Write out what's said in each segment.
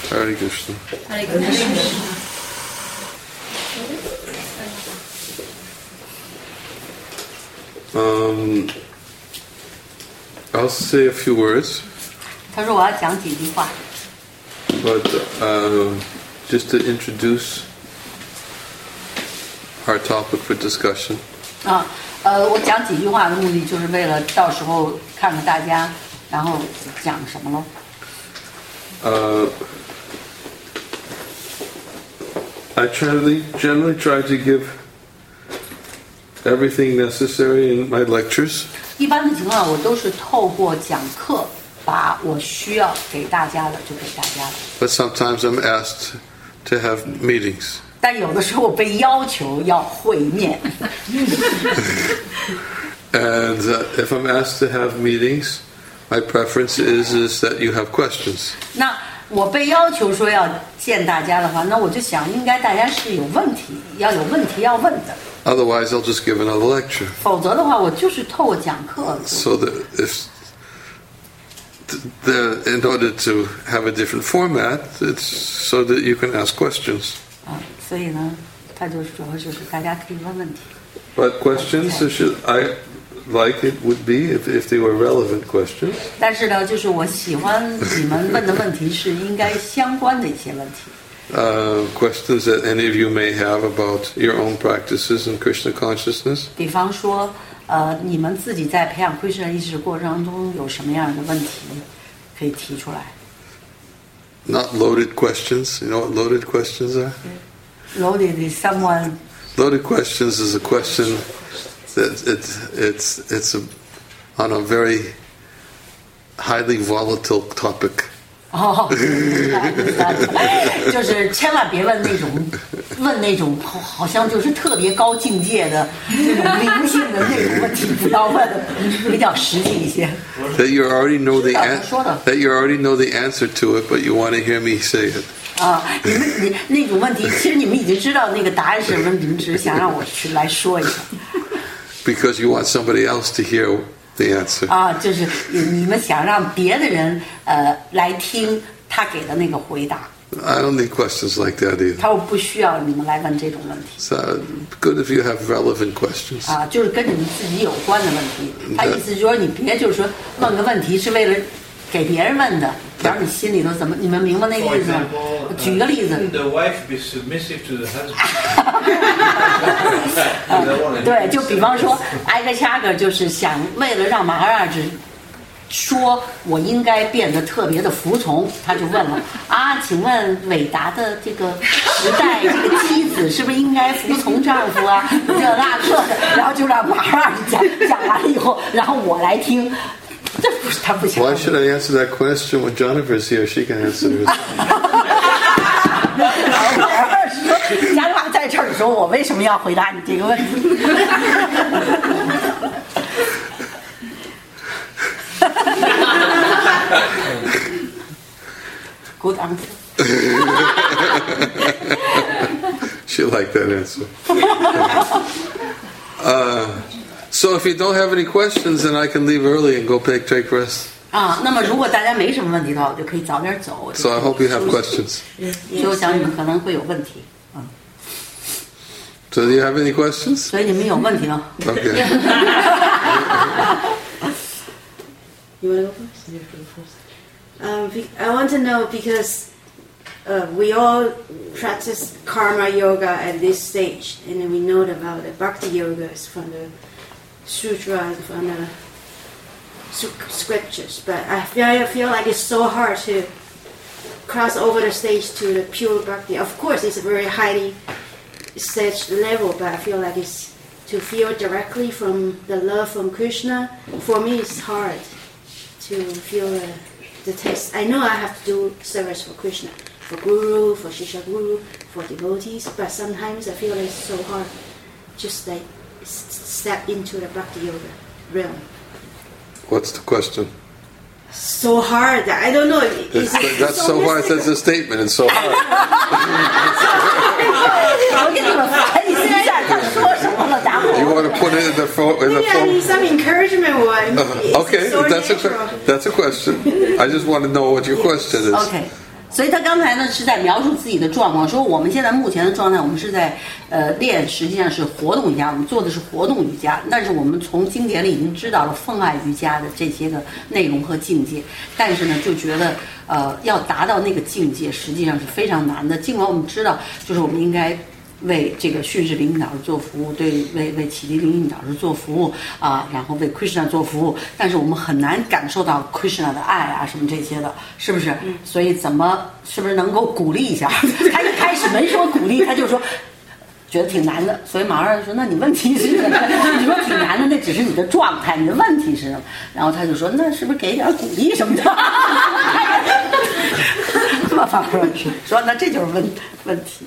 Hare Krishna. Hare Krishna. I'll say a few words. 他说我要讲几句话。 But just to introduce our topic for discussion. 我讲几句话的目的就是为了到时候看看大家，然后讲什么喽。 I generally try to give everything necessary in my lectures. 一般的情况，我都是透过讲课，把我需要给大家的就给大家了。 But sometimes I'm asked to have meetings. 但有的时候我被要求要会面。 And if I'm asked to have meetings, my preference is that you have questions. 那我被要求说要见大家的话，那我就想应该大家是有问题，要有问题要问的。 Otherwise, I'll just give another lecture. 否则的话，我就是透过讲课。 So that in order to have a different format, it's so that you can ask questions. 所以呢，他就是主要就是大家可以问问题。 But questions, I like it would be if they were relevant questions. 但是呢，就是我喜欢你们问的问题是应该相关的一些问题。 Questions that any of you may have about your own practices in Krishna consciousness. 比方说，你们自己在培养Krishna意识过程中有什么样的问题可以提出来 Not loaded questions. You know what loaded questions are? Loaded is someone. Loaded questions is a question that it's on a very highly volatile topic. 就是千万别问那种好像就是特别高境界的那种灵性的那种问题，不要问，比较实际一些。 That you already know the answer to it, but you want to hear me say it. 你那种问题，其实你们已经知道那个答案是什么，你们只是想让我去来说一下。 Because you want somebody else to hear the answer. 就是你们想让别的人来听他给的那个回答。 I don't need questions like that either. 他说不需要你们来问这种问题。 So good if you have relevant questions. 就是跟你们自己有关的问题。他意思就是说你别就是说问个问题是为了给别人问的，然后你心里头怎么？你们明白那个意思吗？举个例子。 The wife be submissive to the husband. 对，就比方说，艾格恰格就是想为了让马哈拉吉说我应该变得特别的服从，他就问了请问伟达的这个时代，这个妻子是不是应该服从丈夫啊？这那个的，然后就让马哈拉吉讲完了以后，然后我来听。这不是他不想。 Why should I answer that question when Jennifer's here? She can answer it. 嘉华在这儿的时候，我为什么要回答你这个问题？Good answer. She liked that answer. So if you don't have any questions, then I can leave early and go take rest. 那么如果大家没什么问题的话，我就可以早点走。 So I hope you have questions. 所以我想你们可能会有问题。 So do you have any questions? 所以你们有问题吗 Okay. You want to go first? I want to know because we all practice karma yoga at this stage, and then we know about the bhakti yoga is from the sutras, from the scriptures. But I feel like it's so hard to cross over the stage to the pure bhakti. Of course, it's a very highly stage level, but I feel like it's to feel directly from the love from Krishna. For me, it's hard to feel the taste. I know I have to do service for Krishna, for Guru, for Shisha Guru, for devotees, but sometimes I feel like it's so hard just like step into the Bhakti Yoga realm. What's the question? So hard. I don't know. That's so hard. That's a statement. It's so hard. 我给你们翻译一下他说什么了，然后。 You want to put it in the phone? Maybe I need some encouragement. Okay, so that's a question. I just want to know what your question is. Okay. 所以他刚才呢是在描述自己的状况，说我们现在目前的状态，我们是在练，实际上是活动瑜伽，我们做的是活动瑜伽，但是我们从经典里已经知道了奉爱瑜伽的这些个内容和境界，但是呢就觉得要达到那个境界实际上是非常难的。尽管我们知道，就是我们应该为这个训示灵引导师做服务，为启迪灵引导师做服务啊，然后为 Krishna 做服务，但是我们很难感受到 Krishna 的爱啊什么这些的，是不是？所以是不是能够鼓励一下？他一开始没说鼓励，他就说觉得挺难的，所以马上说：“那你问题是什么？你说挺难的，那只是你的状态，你的问题是什么？”然后他就说：“那是不是给点鼓励什么的？”马上说：“那这就是问题。”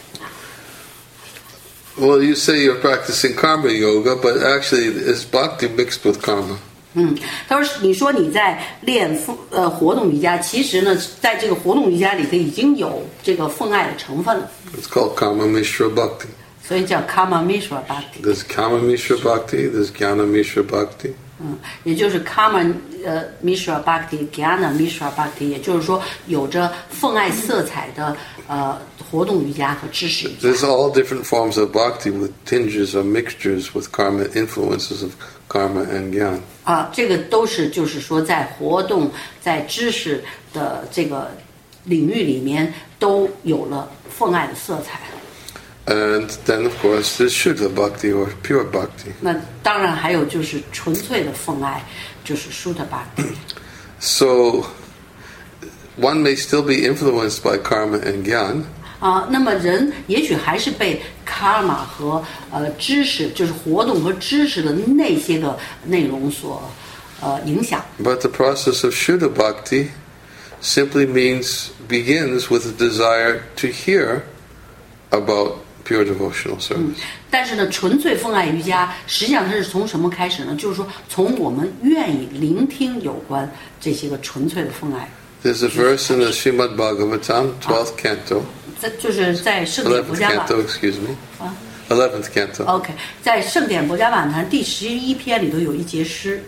Well, you say you're practicing karma yoga, but actually it's bhakti mixed with karma. 他说：“你说你在练活动瑜伽，其实呢，在这个活动瑜伽里头已经有这个奉爱的成分了。” It's called Kama Mishra Bhakti. 所以叫 Kama Mishra Bhakti. There's Kama Mishra Bhakti, there's Jnana Mishra Bhakti. 也就是 Kama Mishra Bhakti、Jnana Mishra Bhakti， 也就是说有着奉爱色彩的活动瑜伽和知识瑜伽。 There's all different forms of bhakti with tinges or mixtures with karma influences of karma and jnana. 这个都是就是说在活动在知识的这个领域里面都有了奉爱的色彩。 And then, of course, there's Shuddha Bhakti or pure Bhakti. 那当然还有就是纯粹的奉爱，就是 Shuddha Bhakti. So, one may still be influenced by karma and jnana. 那么人也许还是被 karma 和知识，就是活动和知识的那些个内容所影响。 But the process of Shuddha Bhakti simply begins with a desire to hear about pure devotional service. 但是呢，纯粹奉爱瑜伽实际上它是从什么开始呢？就是说，从我们愿意聆听有关这些个纯粹的奉爱。 There's a verse in the Srimad Bhagavatam, 12th canto. 就是在圣典博伽 11th canto, excuse me. 11th canto. OK， 在圣典博伽梵坛第11篇里头有一节诗。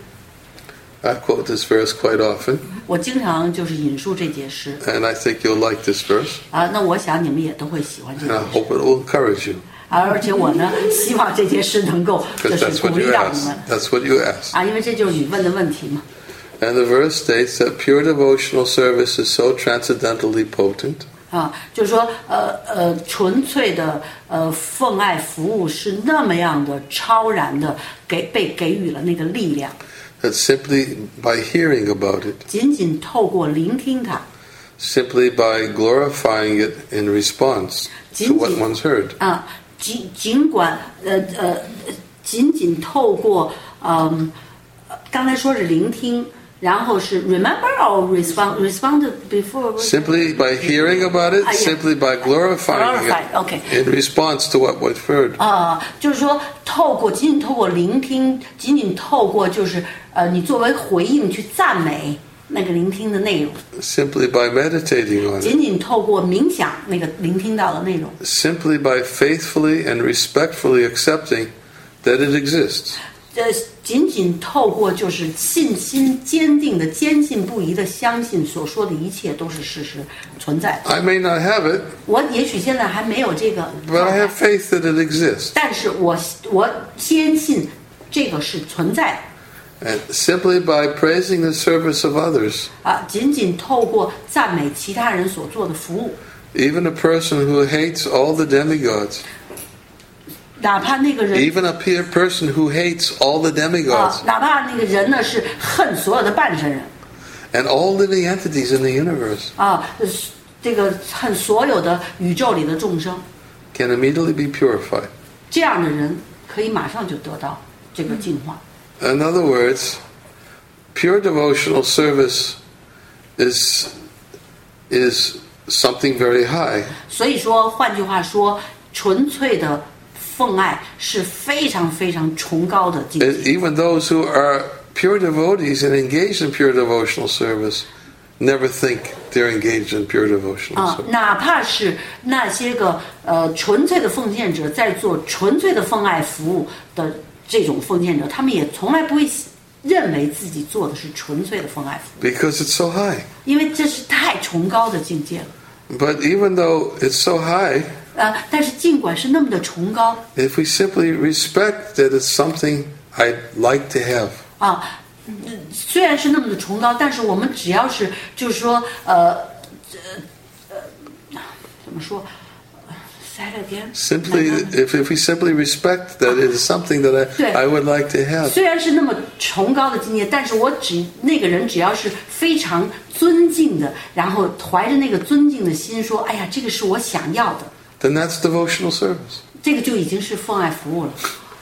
I quote this verse quite often. 我经常就是引述这节诗。 And I think you'll like this verse. 那我想你们也都会喜欢这节 And 诗。 I hope it will encourage you. 而且我呢，希望这节诗能够就 Because 是 that's 鼓 what 励 you 到你 asked. 们。 That's what you asked. 因为这就是你问的问题嘛。 And the verse states that pure devotional service is so transcendentally potent. 就是说，纯粹的奉爱服务是那么样的超然的，被给予了那个力量。 That simply by hearing about it, 仅仅透过聆听它， simply by glorifying it in response to what one's heard. 尽管仅仅透过刚才说是聆听。然后是 remember or respond before simply by hearing about it, simply by glorifying it in response to what was heard. 就是说仅仅透过聆听，仅仅透过就是你作为回应去赞美那个聆听的内容。 Simply by meditating on it. 仅仅透过冥想那个聆听到的内容。 Simply by faithfully and respectfully accepting that it exists. 仅仅透过就是信心坚定的、坚信不疑的相信所说的一切都是事实存在。 I may not have it. 我也许现在还没有这个 But I have faith that it exists. 但是我坚信这个是存在的。And simply by praising the service of others. 仅仅透过赞美其他人所做的服务。 Even a person who hates all the demigods. 哪怕那个人 Even a person who hates all the demigods. 哪怕那个人呢是恨所有的半神人。 And all living entities in the universe. 这个恨所有的宇宙里的众生。 Can immediately be purified. 这样的人可以马上就得到这个净化。 In other words, pure devotional service is something very high. 所以说，换句话说，纯粹的奉爱是非常非常崇高的境界。 Even those who are pure devotees and engaged in pure devotional service never think they're engaged in pure devotional service. 哪怕是那些个纯粹的奉献者在做纯粹的奉爱服务的这种奉献者，他们也从来不会认为自己做的是纯粹的奉爱服务， because it's so high. 因为这是太崇高的境界了。 But even though it's so high, 但是尽管是那么的崇高 if we simply respect that it's something I'd like to have, 虽然是那么的崇高，但是我们只要是就是说怎么说？Say it again. simply if we simply respect that it is something that I would like to have. 虽然是那么崇高的境界，但是那个人只要是非常尊敬的，然后怀着那个尊敬的心说：“哎呀，这个是我想要的。” Then that's devotional service. 这个就已经是奉爱服务了。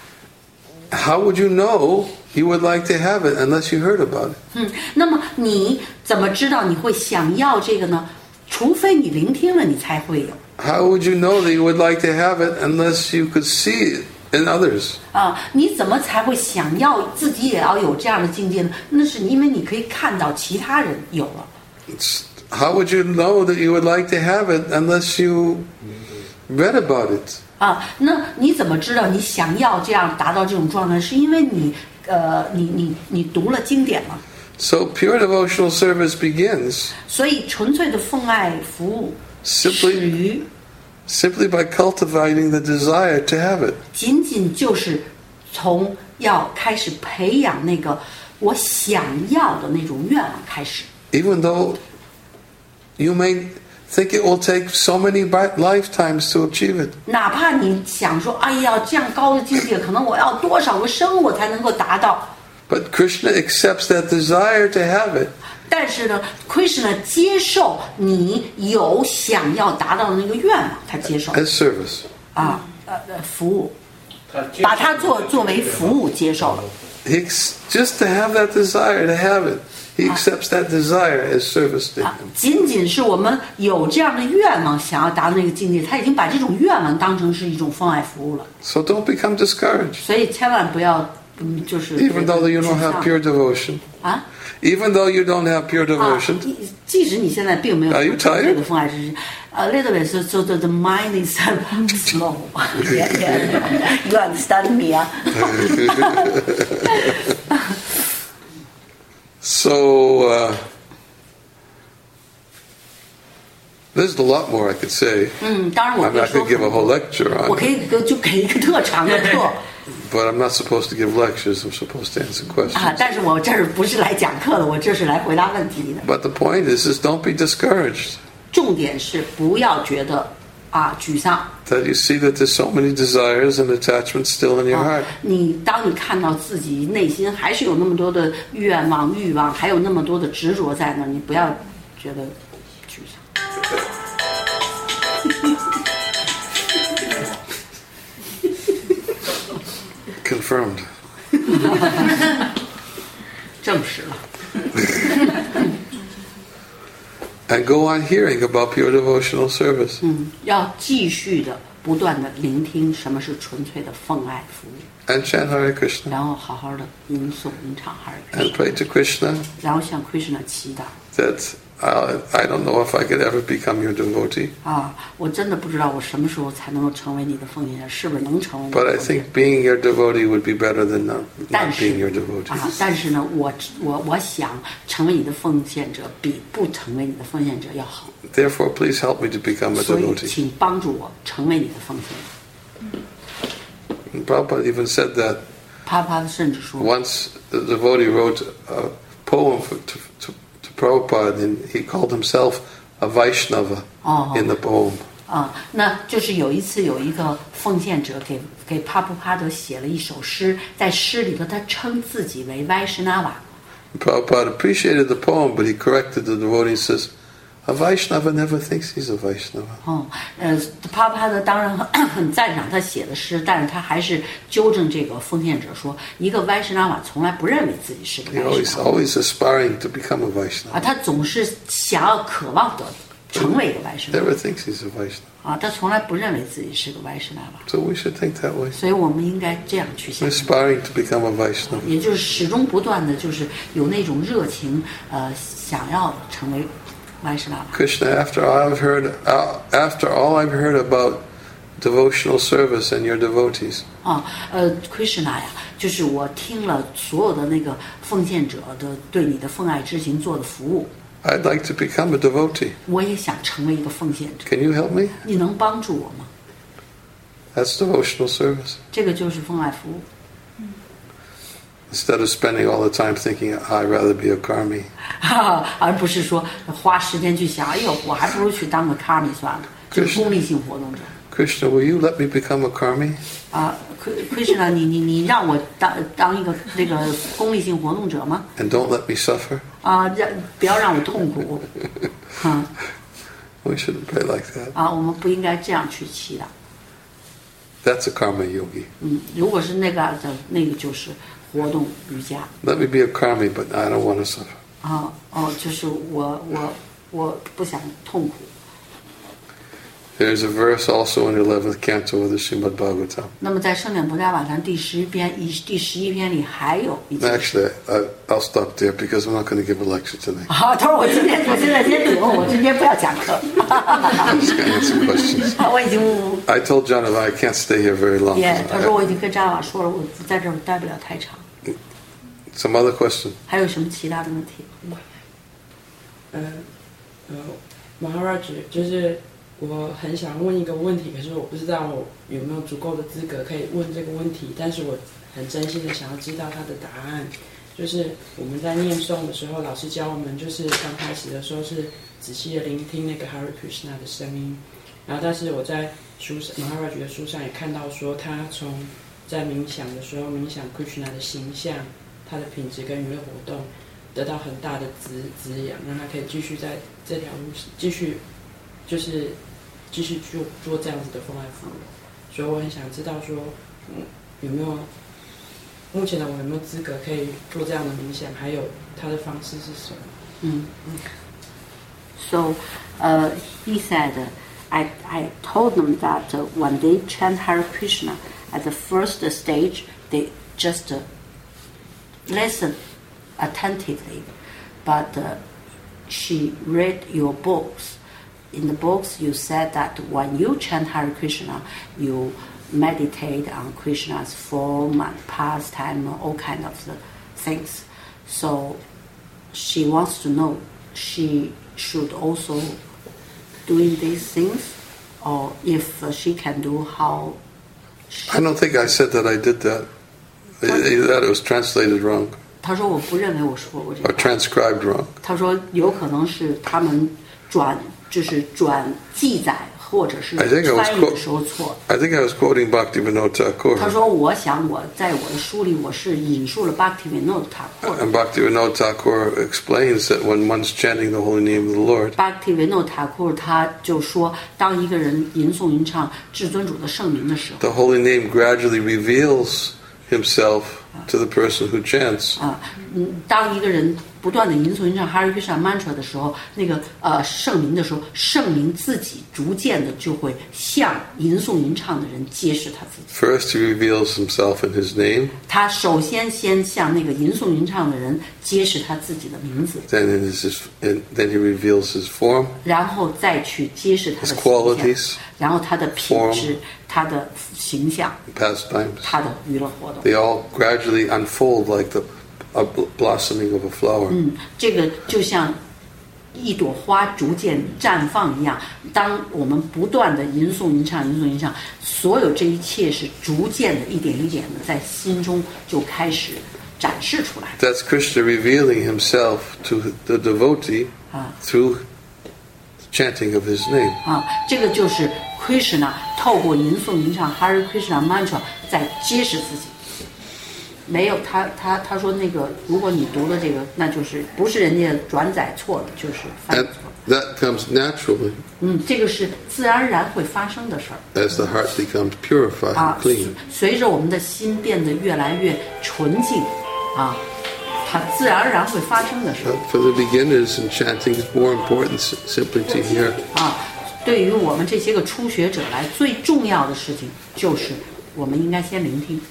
How would you know you would like to have it unless you heard about it? 那么你怎么知道你会想要这个呢？除非你聆听了，你才会有。 How would you know that you would like to have it unless you could see it in others? 你怎么才会想要自己也要有这样的境界呢？那是因为你可以看到其他人有了。 How would you know that you would like to have it unless you read about it? 那你怎么知道你想要这样达到这种状态？是因为你读了经典了。 So pure devotional service begins 所以纯粹的奉爱服务始 simply 于 by cultivating the desire to have it. 仅仅就是从要开始培养那个我想要的那种愿望开始。 Even though you may think it will take so many lifetimes to achieve it. 哪怕你想说，哎呀，这样高的境界，可能我要多少个生我才能够达到。 But Krishna accepts that desire to have it 但是呢 ，Krishna 接受你有想要达到的那个愿望，他接受 as service. 服务，把它作为服务接受了。 Just to have that desire to have it, he accepts that desire as service to him. 仅仅是我们有这样的愿望，想要达到那个境界，他已经把这种愿望当成是一种奉爱服务了。 So don't become discouraged. 所以千万不要，就是 Even though you don't have pure devotion. 啊。 Even though you don't have pure devotion. 即使你现在并没有 Are you tired? 这个奉爱之心，a little bit, so the mind is slow. Yeah. You understand me? So there's a lot more I could say. 当然我 I'm 可以 not 说 going to give a whole lecture 我 on 可 it, 以就给一个特长的课 but I'm not supposed to give lectures. I'm supposed to answer questions. 但是我这儿不是来讲课的，我这是来回答问题的。 But the point is don't be discouraged. 重点是不要觉得沮丧。 That you see that there's so many desires and attachments still in your heart. 当你看到自己内心还是有那么多的愿望、欲望，还有那么多的执着在那儿，你不要觉得沮丧。 Confirmed. 证实了。 And go on hearing about pure devotional service. 要继续的不断的聆听什么是纯粹的奉爱服务， And chant Hare Krishna. 然后好好的吟诵吟唱哈尔 And pray to Krishna 然后向 Krishna 祈祷 that I don't know if I could ever become your devotee. 我真的不知道我什么时候才能够成为你的奉献者，是不是能成为你的 But I 奉献 think being your devotee would be better than not 但 being 是 your devotee. 但是呢，我想成为你的奉献者，比不成为你的奉献者要好。 Therefore, please help me to become a 所以， devotee. 请帮助我成为你的奉献者。 And Prabhupada even said that 啪啪甚至说， once the devotee wrote a poem to Prabhupada, and he called himself a Vaishnava in the poem. 那就是有一次有一个奉献者给帕布帕德写了一首诗，在诗里头他称自己为 Vaishnava。 Prabhupada appreciated the poem, but he corrected the devotee and says, a Vaishnava never thinks he's a Vaishnava. 帕布帕德当然很赞赏他写的诗，但是他还是纠正这个奉献者说，一个 Vaishnava 从来不认为自己是个 He's Vaishnava。 always aspiring to become a Vaishnava. 他总是想要渴望的成为一个 Vaishnava。 Never thinks he's a Vaishnava. 他从来不认为自己是个 Vaishnava。 So we should think that way. 所以我们应该这样去想。 Aspiring to become a Vaishnava. 也就是始终不断的就是有那种热情，想要成为 Vaishnava。 Krishna, after all I've heard about devotional service and your devotees. Krishna 呀，就是我听了所有的那个奉献者的对你的奉爱之行做的服务。 I'd like to become a devotee. 我也想成为一个奉献者。 Can you help me? 你能帮助我吗？ That's devotional service. 这个就是奉爱服务。 Instead of spending all the time thinking, I'd rather be a karmi. 而不是说花时间去想，哎呦，我还不如去当个 karmi 算了，就是功利性活动者。 Krishna, will you let me become a karmi? Krishna， 你让我当一个那个功利性活动者吗？ And don't let me suffer? 不要让我痛苦。 We shouldn't pray like that. 我们不应该这样去祈祷。 That's a karma yogi. 如果是那个就是活动瑜伽。 Let me be a karmi, but I don't want to suffer. 就是我不想痛苦。 There's a verse also in the 11th canto of the Srimad Bhagavatam. 那么在圣典博伽瓦坛第11篇里还有一节。 Actually, I'll stop there because I'm not going to give a lecture tonight. 他说我现在先停，我今天不要讲课。 I'm just going to answer questions. 我已经 I told Jonathan I can't stay here very long. 他说我已经跟张瓦说了，我在这儿待不了太长。 Some other question? 还有什么其他的问题 ？Maharaj， 就是我很想问一个问题，可是我不知道我有没有足够的资格可以问这个问题，但是我很真心的想要知道他的答案。就是我们在念诵的时候，老师教我们，就是刚开始的时候是仔细的聆听那个 Hare Krishna 的声音，然后但是我在Maharaj 的书上也看到说，他在冥想的时候冥想 Krishna 的形象、他的品质跟娱乐活动，得到很大的滋养，让他可以继续在这条路继续做这样子的奉爱服务。所以我很想知道说，有没有目前的我有没有资格可以做这样的冥想，还有他的方式是什么 ？So, he said, I told them that when they chant Hare Krishna at the first stage, they just listen attentively, but she read your books. In the books, you said that when you chant Hare Krishna, you meditate on Krishna's form and pastime, all kind of things. So she wants to know she should also doing these things, or if she can do how. I don't think I said that I did that. That it was translated wrong. 他说我不认为我说过这个。 Or transcribed wrong. 他说有可能是他们转记载或者是翻译的时候错。 I think I was quoting Bhaktivinoda Thakur. 他说我想我在我的书里我是引述了 Bhaktivinoda Thakur. And Bhaktivinoda Thakur explains that when one's chanting the holy name of the Lord. Bhaktivinoda Thakur 他就说，当一个人吟诵吟唱至尊主的圣名的时候 The holy name gradually reveals himself to the person who chants. 当一个人不断的吟诵吟唱 Hare Krishna mantra 的时候，那个圣名的时候，圣名自己逐渐的就会向吟诵吟唱的人揭示他自己。 First, he reveals himself in his name. 他首先向那个吟诵吟唱的人揭示他自己的名字。 Then he reveals his form. 然后再去揭示他的 qualities. 然后他的品质、他的形象、 pastimes. 他的娱乐活动。 They all gradually unfold like the blossoming of a flower. 这个就像一朵花逐渐绽放一样。当我们不断的吟诵吟唱，所有这一切是逐渐的一点一点的在心中就开始展示出来。 That's Krishna revealing himself to the devotee through chanting of his name. 这个就是 Krishna 透过吟诵吟唱 Hare Krishna mantra 在揭示自己。没有他说那个，如果你读了这个，那就是不是人家转载错了，就是翻译错了。 That comes naturally. 这个是自然而然会发生的事儿。 As the heart becomes purified and clean. 随着我们的心变得越来越纯净，它自然而然会发生的事儿。 For the beginners in chanting, it's more important simply to hear. 对于我们这些个初学者来，最重要的事情就是我们应该先聆听。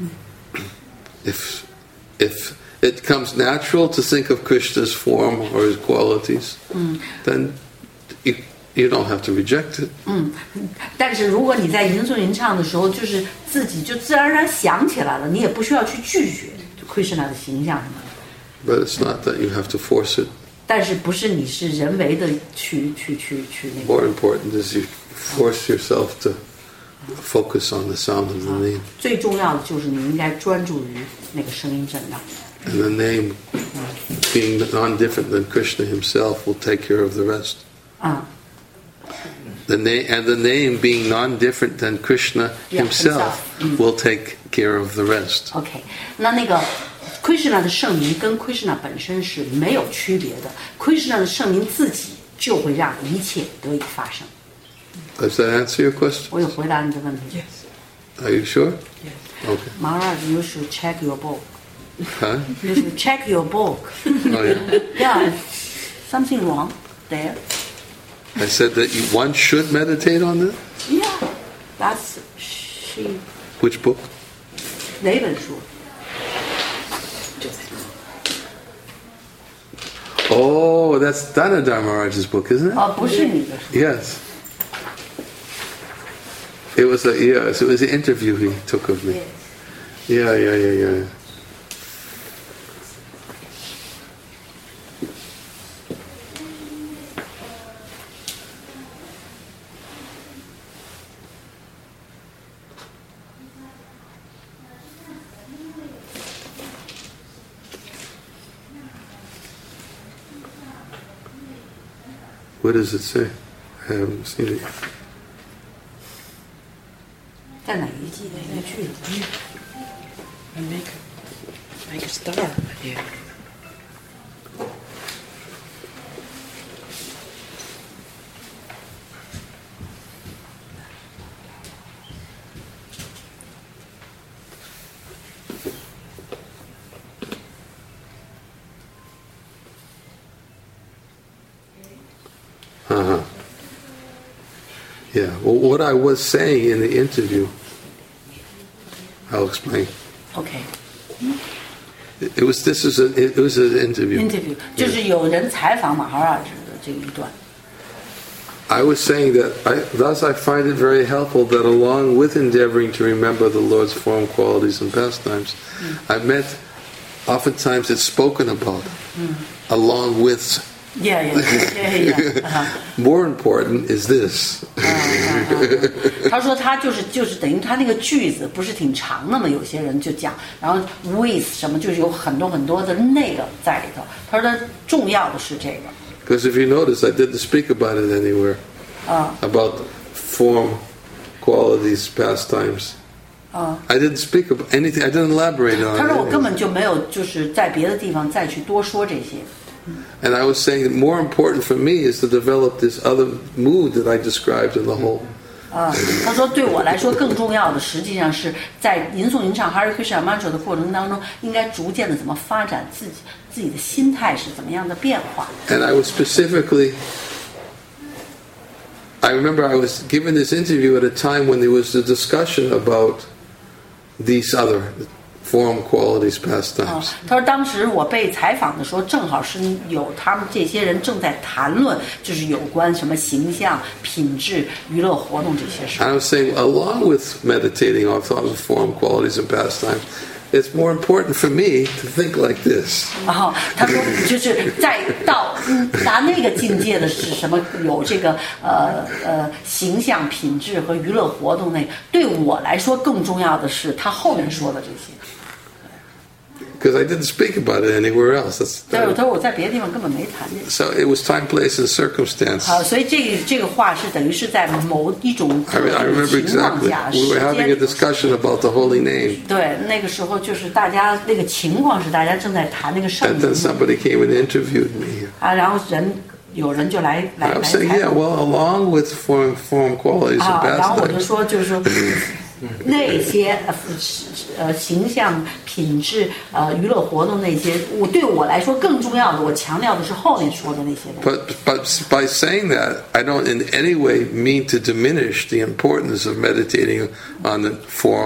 If it comes natural to think of Krishna's form or his qualities, then you don't have to reject it. 但是如果你在吟诵吟唱的时候，就是自己就自然而然想起来了，你也不需要去拒绝 Krishna 的形象什么的。 But it's not that you have to force it. 但是不是你是人为的去那个。 More important is you force yourself to focus on the sound of the name. 最重要的就是你应该专注于那个声音震荡。 And the name, being non-different than Krishna himself, will take care of the rest. The name being non-different than Krishna himself will take care of the rest. OK， 那个 Krishna 的圣名跟 Krishna 本身是没有区别的 ，Krishna 的圣名自己就会让一切得以发生。 Does that answer your question? 我有回答你的问题。 Yes. Are you sure? Yes. Okay. Maharaj, you should check your book. Huh? You should check your book. Oh, yeah. Yeah, something wrong there. I said that one should meditate on this? Yeah, that's she. Which book? 哪本书？ Oh, that's Danadhar Maharaj's book, isn't it? 哦，不是你的书。 Yes. It was it was an interview he took of me. Yeah. What does it say? I haven't seen it yet. 在哪一季哪个剧？ I make a star. Yeah. Yeah. Well, what I was saying in the interview, I'll explain. OK， It was an interview. interview 就是有人采访马哈拉尔的这一段。 I was saying that thus I find it very helpful that along with endeavoring to remember the Lord's form, qualities, and pastimes, I meant oftentimes it's spoken about along with. Yeah. More important is this. 他说他就是等于他那个句子不是挺长的嘛，有些人就讲，然后 with 什么就是有很多的那个在里头。他说他重要的是这个。 Because if you notice, I didn't speak about it anywhere. About form, qualities, pastimes. I didn't speak about anything. I didn't elaborate on it. 他说我根本就没有就是在别的地方再去多说这些。 And I was saying that more important for me is to develop this other mood that I described in the whole. 他说对我来说更重要的实际上是在吟诵吟唱 Hare Krishna Mantra 的过程当中，应该逐渐的怎么发展自己的心态是怎么样的变化。 And I was specifically, I remember I was given this interview at a time when there was a discussion about these other form, qualities, pastimes. 他说当时我被采访的时候，正好是有他们这些人正在谈论，就是有关什么形象、品质、娱乐活动这些事。 I was saying, along with meditating on the form, qualities, and pastimes, it's more important for me to think like this. 然后他说，就是再到达那个境界的是什么？有这个形象、品质和娱乐活动那，对我来说更重要的是他后面说的这些。 Because I didn't speak about it anywhere else. 他说我在别的地方根本没谈这个。 So it was time, place, and circumstance. 好，所以这个话是等于是在某一种 I remember 情况 exactly. 下， We were having a discussion about the holy name. 对，那个时候就是大家那个情况是大家正在谈那个圣 And 名 then somebody came and interviewed me. 啊，然后有人就来 I was 采 saying, 访 yeah, well, along with form, qualities, and 啊，然后我就 pastimes. 说就是说那些形象、品质、娱乐活动那些，对我来说更重要的，我强调的是后面说的那些东西。 But by saying that, I don't in any way mean to diminish the importance of meditating on the form,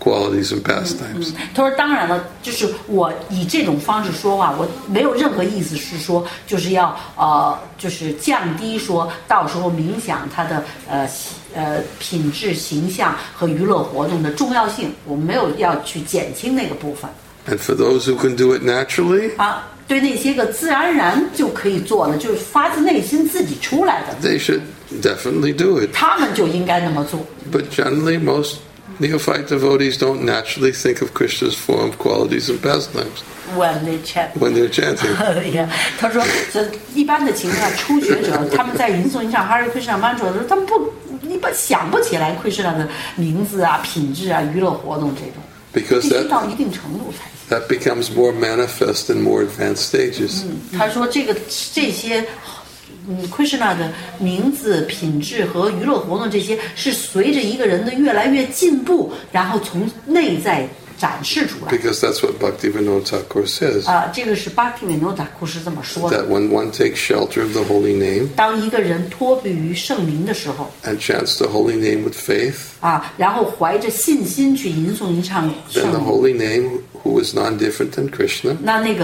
qualities and pastimes. 他说：“当然了，就是我以这种方式说话，我没有任何意思是说，就是要就是降低说到时候冥想它的品质、形象和娱乐活动的重要性，我没有要去减轻那个部分。” And for those who can do it naturally, 对那些个自然而然就可以做的，就是发自内心自己出来的， they should definitely do it. 他们就应该那么做。 But generally, most neophyte devotees don't naturally think of Krishna's form, qualities, and pastimes When they chant， when they're chanting. 他说，这一般的情况，初学者他们在吟诵一场 Hare Krishna mantra 的时候，他们一般想不起来 Krishna 的名字啊、品质啊、娱乐活动这种， Because 必须到一定程度才行。 that becomes more manifest in more advanced stages. 他说这些Krishna 的名字、品质和娱乐活动，这些是随着一个人的越来越进步，然后从内在展示出来。 Because that's what Bhaktivinoda Thakur says. 这个是Bhaktivinoda Thakur是这么说的。 That when one takes shelter of the holy name 当一个人托庇于圣名的时候， and chants the holy name with faith, 然后怀着信心去吟诵吟唱 then 圣 the 名， holy name, who is non-different than Krishna,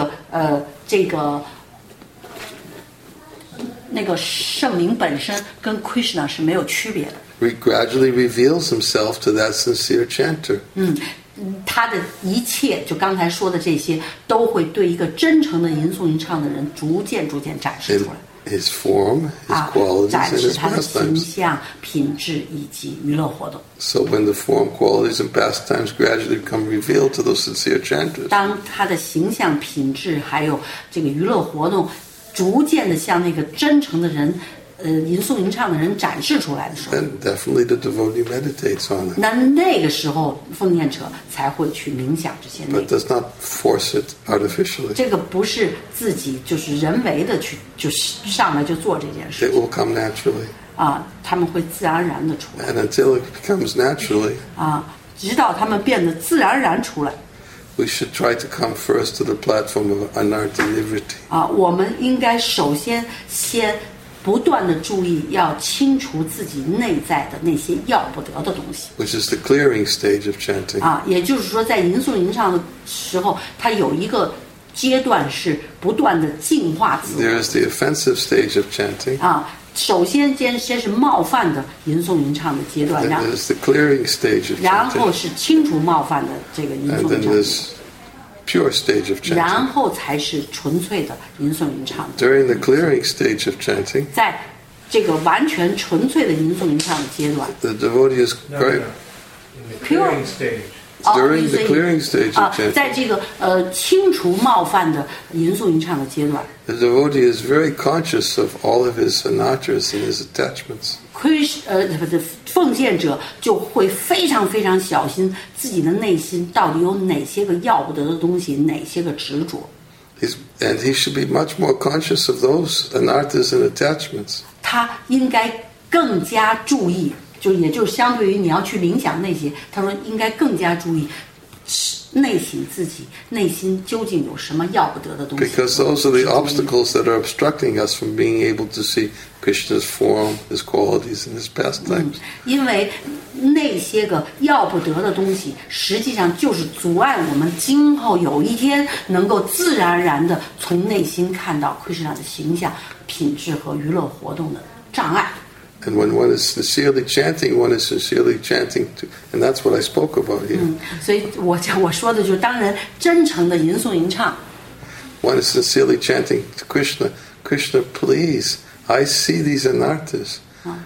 那个圣名本身跟 Krishna 是没有区别的。 gradually reveals himself to that sincere chanter. 他的一切，就刚才说的这些，都会对一个真诚的吟诵吟唱的人逐渐展示出 In 来。 his form, his qualities, 展 and 示 his 他的形 pastimes. 象、品质以及娱乐活动。 So when the form, qualities, and pastimes gradually become revealed to those sincere chanters, 当他的形象、品质还有这个娱乐活动，逐渐的向那个真诚的人，吟诵吟唱的人展示出来的时候， then definitely the devotee meditates on it, 那个时候奉献者才会去冥想这些内 but 容。 does not force it artificially. 这个不是自己就是人为的去就是上来就做这件 It 事 will come naturally. 他们会自然而然的出来 And until it becomes naturally, 直到他们变得自然而然出来 we should try to come first to the platform of anartha nivriti. 我们应该首先不断的注意，要清除自己内在的那些要不得的东西。 Which is the clearing stage of chanting. 也就是说，在吟诵吟唱的时候，它有一个阶段是不断的净化自 There 我。 is the offensive stage of chanting. 首先先是冒犯的吟诵吟唱的阶段， And there's the clearing stage of 然后 chanting. 是清除冒犯的这个吟 And 诵 then 吟唱， there's pure stage of 然 chanting. 后才是纯粹的吟诵吟唱。 During the clearing stage of chanting, 在这个完全纯粹的吟诵吟唱的阶段 the devotee is No, very... no. In the clearing stage. During the clearing stage of 在 chanting, 这个清除冒犯的吟诵吟唱的阶段 the devotee is very conscious of all of his anarthas and his attachments. 奉献者就会非常非常小心自己的内心到底有哪些个要不得的东西，哪些个执着。 And he should be much more conscious of those anarthas and attachments. 他应该更加注意，也就是相对于你要去冥想那些，他说应该更加注意内省自己内心究竟有什么要不得的东西。 Because those are the obstacles that are obstructing us from being able to see Krishna's form, his qualities, and his pastimes. 因为那些个要不得的东西，实际上就是阻碍我们今后有一天能够自然而然的从内心看到 Krishna 的形象、品质和娱乐活动的障碍。 And when one is sincerely chanting, one is sincerely chanting to, and that's what I spoke about here. 所以我说的就是，当人真诚的吟诵吟唱， One is sincerely chanting to Krishna, Krishna, please, I see these anarthas.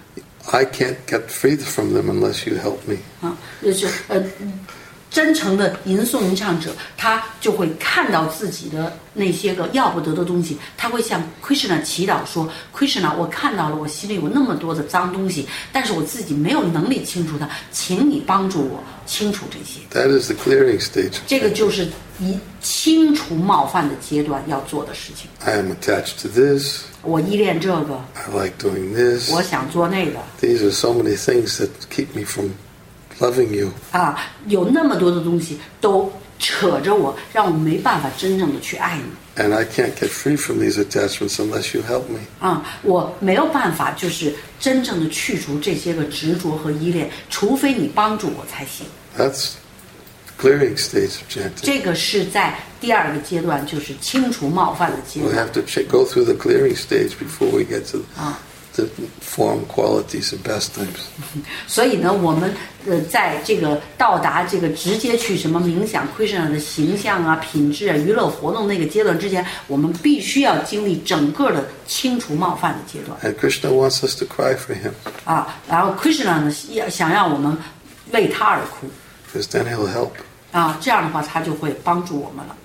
I can't get free from them unless you help me. 就是真诚的吟诵吟唱者，他就会看到自己的那些个要不得的东西，他会向 Krishna 祈祷说 ：“Krishna， 我看到了，我心里有那么多的脏东西，但是我自己没有能力清除它，请你帮助我清除这些。” That is the clearing stage. 这个就是清除冒犯的阶段要做的事情。 I am attached to this. 我依恋这个， I like doing this. 我想做那个。 These are so many things that keep me from loving you. 有那么多的东西都扯着我，让我没办法真正的去爱你。 And I can't get free from these attachments unless you help me. 我没有办法，就是真正的去除这些个执着和依恋，除非你帮助我才行。 That's clearing stage of chanting. 这个是在第二个阶段，就是清除冒犯的阶 We 段 have to go through the clearing stage before we get to 啊。 the form, qualities, and pastimes. 所以呢，我们在这个到达这个直接去什么冥想 Krishna 的形象啊、品质啊、娱乐活动那个阶段之前，我们必须要经历整个的清除冒犯的阶段 And Krishna wants us to cry for him, 啊。然后 Krishna 呢，想让我们为他而哭 because then he'll help. 啊，这样的话他就会帮助我们了。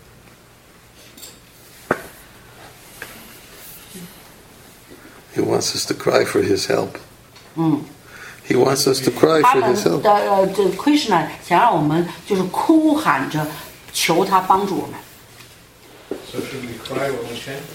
He wants us to cry for his help. He wants us to cry 他 for 们 his help. 的这 Krishna 想让我们就是哭喊着求他帮助我们。 So should we cry when we chant?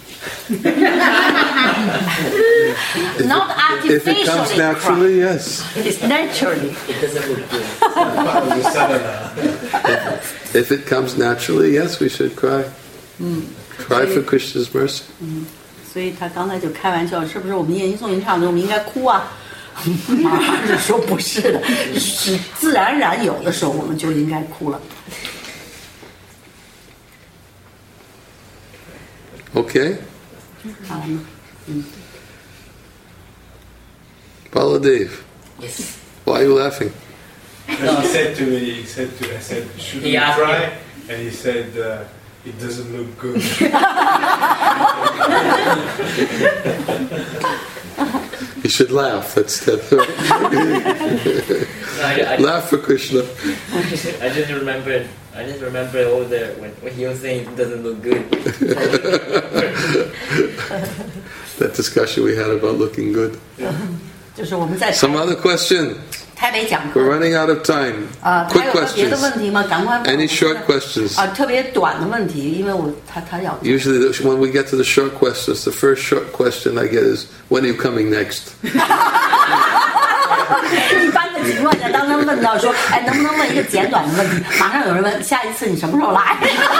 Not If it comes artificially naturally, yes. cry. It's naturally. Part of the sadhana. If it comes naturally, yes, we should cry. Cry for Krishna's mercy. 所以他刚才就开玩笑，是不是我们念经诵经唱的时候我们应该哭啊？马上就说不是的，是自然而然有的时候我们就应该哭了。 Okay? 好了吗？ Baladev, Yes. why are you laughing? And he said to me, I said, should He we asked cry? me. And he said, it doesn't look good. You should laugh. That's that. I Laugh for Krishna. just remember all the when he was saying it doesn't look good. That discussion we had about looking good. 就是我们在 Some other question? 台北讲 We're 课 running out of time. 还 Quick 有个别的 questions. 问题吗？赶快 Any short questions? 特别短的问题，因为他要 Usually, when we get to the short questions, the first short question I get is, "When are you coming next?" 一般的情况下，当他问到说，哎，能不能问一个简短的问题？马上有人问，下一次你什么时候来？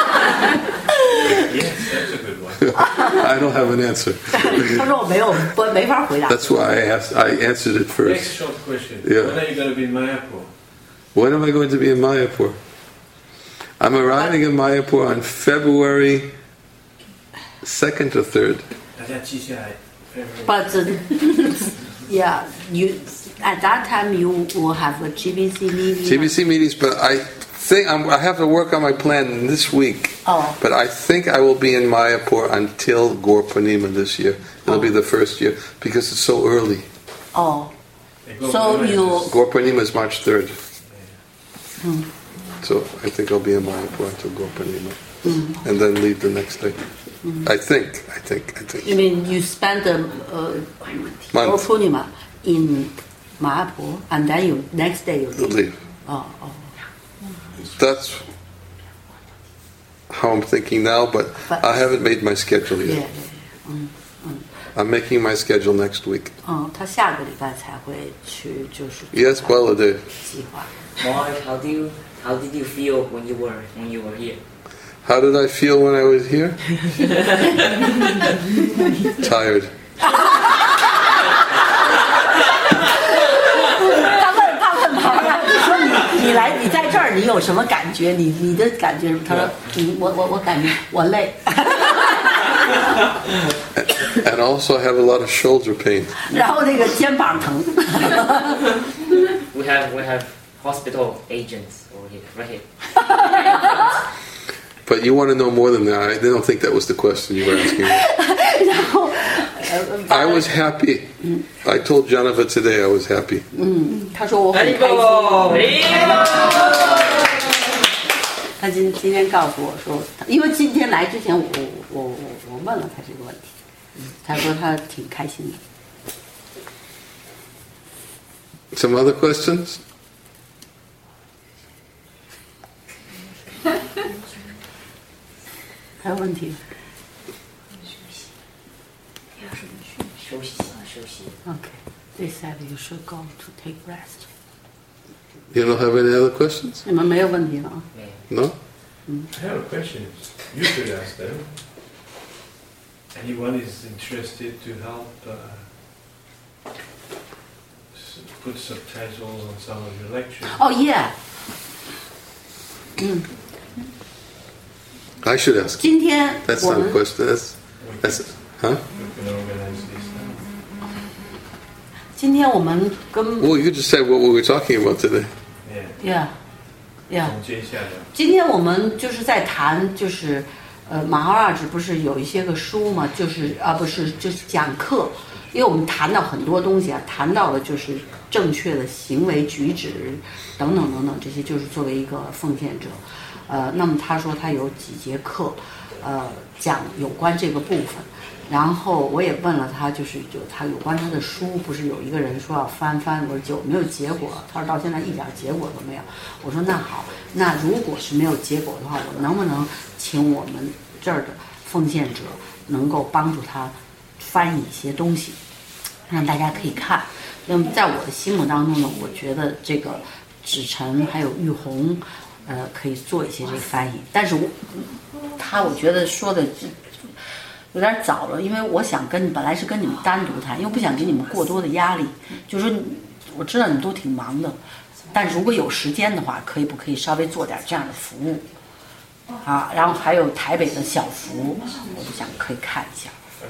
Yes, that's a good one. I don't have an answer. 他说我没法回答。 That's why I answered it first. Next short question. Yeah. When are you going to be in Mayapur? When am I going to be in Mayapur? I'm arriving in Mayapur on February 2nd or 3rd. 大家记下来。 But yeah, you at that time you will have a GBC meeting. TBC meetings, but I think I have to work on my plan this week. Oh. But I think I will be in Mayapur until Gaur Purnima this year. It'll be the first year because it's so early. Oh, so you Gaur Purnima is March 3rd. So I think I'll be in Mayapur until Gaur Purnima. And then leave the next day. I think. you mean you spend the Gaur Purnima in Mayapur and then you next day you leave. Leave. Oh. That's how I'm thinking now, but I haven't made my schedule Yeah. yet. I'm making my schedule next week. 他下个礼拜才会去，就是 Yes, Baladev. 计划。 Mark, how did you feel when you were here? How did I feel when I was here? Tired. 他问庞然说你在这儿你有什么感觉？你的感觉是什么？他说我感觉我累。 And also I have a lot of shoulder pain. 然后那个肩膀疼。 We have hospital agents over here, right here. But you want to know more than that. I don't think that was the question you were asking me. 然后 I was happy. I told Janava today I was happy. 他说我很开心。他今天告诉我说，因为今天来之前我问了他这个问题，他说他挺开心的。 Some other questions? 还有问题 ？Okay, they said you should go to take rest. You don't have any other questions? 你们没有问题了啊？ No? I have a question. You could ask them. Anyone is interested to help put subtitles on some of your lectures? Oh yeah. I should ask. 今天 That's 我 not a 们 question. That's huh? We can organize this now. 今天我们跟 Well, you could just say what we were talking about today. Yeah. yeah 总结一下的。 今天我们就是在谈，就是马哈拉吉不是有一些个书嘛，就是不是就是讲课，因为我们谈到很多东西啊，谈到了就是正确的行为举止等等等等，这些就是作为一个奉献者，那么他说他有几节课，讲有关这个部分。然后我也问了他，就他有关他的书，不是有一个人说要翻，我说有没有结果？他说到现在一点结果都没有。我说那好，那如果是没有结果的话，我能不能请我们这儿的奉献者能够帮助他翻译一些东西，让大家可以看。那么在我的心目当中呢，我觉得这个芷晨还有玉红，可以做一些这个翻译。但是我觉得说的有点早了，因为我想本来是跟你们单独谈，因为不想给你们过多的压力。就是说，我知道你们都挺忙的，但是如果有时间的话，不可以稍微做点这样的服务啊？然后还有台北的小福，我就想可以看一下。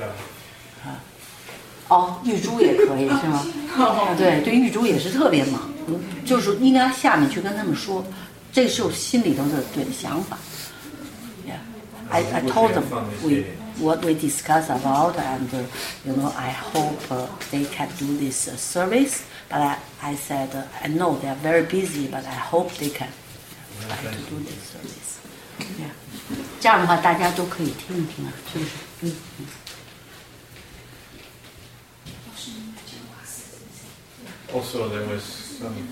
玉珠也可以是吗？对，玉珠也是特别忙，就是应该下面去跟他们说，这个是我心里头的对的想法。Yeah, I told them what we discussed about, and I hope they can do this service. But I said I know they are very busy, but I hope they can try to do this service. Yeah, 这样的话大家都可以听一听啊，是不是？ Also, there was something.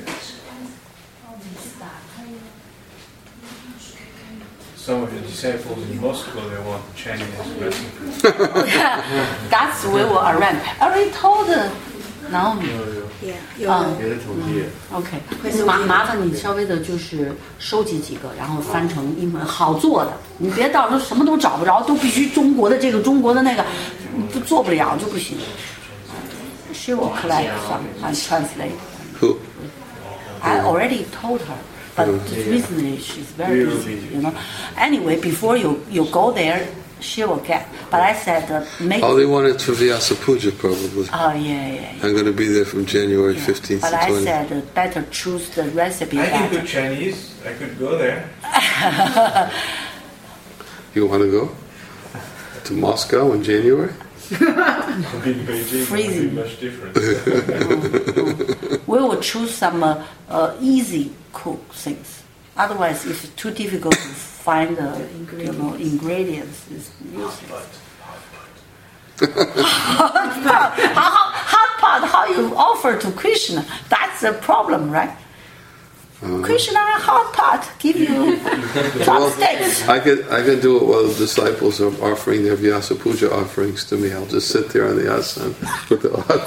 Some of the disciples in Moscow, they want Chinese recipe. That's we will arrange. I already told Naomi. OK， 麻烦你稍微的就是收集几个，然后翻成英文，好做的。你别到时候什么都找不着，都必须中国的这个中国的那个，做不了就不行。She will collect some and translate. Who? I already told her, but recently she's very busy, Anyway, before you go there, she will get. But I said, make. Oh, they wanted to Vyasa Puja probably. Oh, yeah. I'm going to be there from January 15th but to 20th. I said, better choose the recipe. I can do Chinese. I could go there. You want to go to Moscow in January? In Beijing, Freezing. it would be much different. We will choose some easy cook things. Otherwise, if it's too difficult to find the ingredients, it's useless. Hot pot, how you offer to Krishna? That's the problem, right? Krishna hot pot give you chopsticks. I could do it while the disciples are offering their Vyasa Puja offerings to me. I'll just sit there on the asana with the hot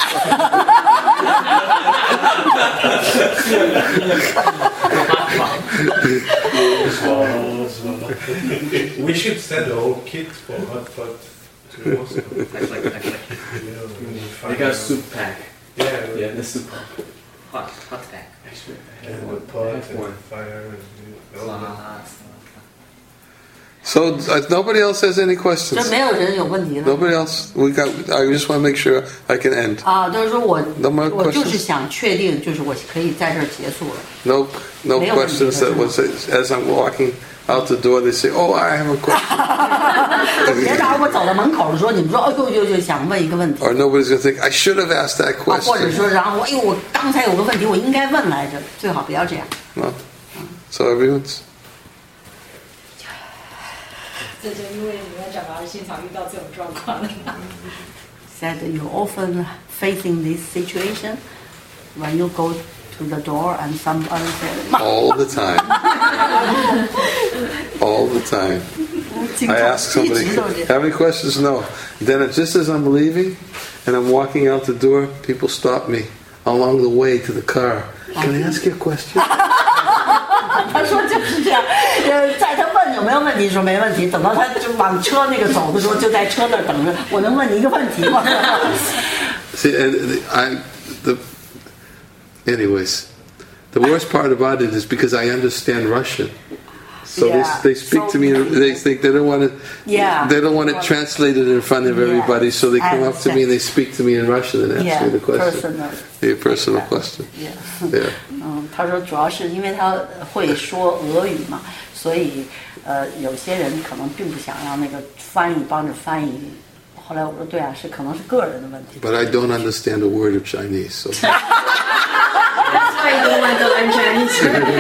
pot. We should send a whole kit for hot pot to Moscow. They got a soup pack. Yeah, the soup pack. Hot pack. And the pot and fire and all that. So nobody else has any questions? 这没有人有问题了。 Nobody else? I just want to make sure I can end. 就是说我 No more 我就是 questions? 想确定，就是我可以在这儿结束了。 No 没有问题 questions that was as I'm walking out the door they say, "Oh, I have a question." 别到时候我走到门口的时候，你们说哦就想问一个问题， Or nobody's going to think I should have asked that 或者 question. 说然后我刚才有个问题我应该问来着，最好不要这样。 No. So everyone's 这就因为你们讲到现场遇到这种状况了。 Said you often facing this situation when you go to the door and somebody said, all the time. All the time. I ask somebody, have any questions? No. Then just as I'm leaving and I'm walking out the door, people stop me along the way to the car. Can I ask you a question? 他说就是这样，在他问有没有问题说没问题，等到他就往车那个走的时候，就在车那儿等着。我能问你一个问题吗？ See, anyways, the worst part about it is because I understand Russian. So Yeah. they speak to me. They think they don't want to. Yeah. They don't want it translated in front of everybody. So they come up to me and they speak to me in Russian and ask me the question. personal. A personal question. Yeah. Yeah. 他说主要是因为他会说俄语嘛，所以有些人可能并不想让那个翻译帮着翻译。后来我说对啊，可能是个人的问题。 But I don't understand a word of Chinese. So. That's why you don't want to learn Chinese.